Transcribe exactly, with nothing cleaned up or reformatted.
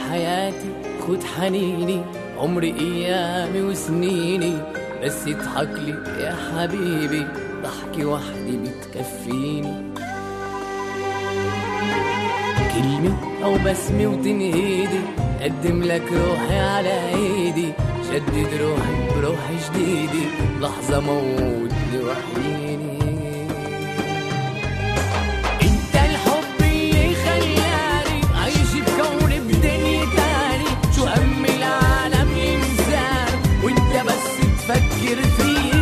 حياتي خد حنيني، عمري ايامي وسنيني، بس يضحك لي يا حبيبي ضحكي وحدي بتكفيني. كلمة او بسمة وتنهيدي، قدم لك روحي على ايدي، شدد روحي بروح جديدي، لحظة موتني وحيني. انت الحب اللي خلاني عايش بكون بدنيا تاني، شو هم العالم ينساني وانت بس تفكر فيا.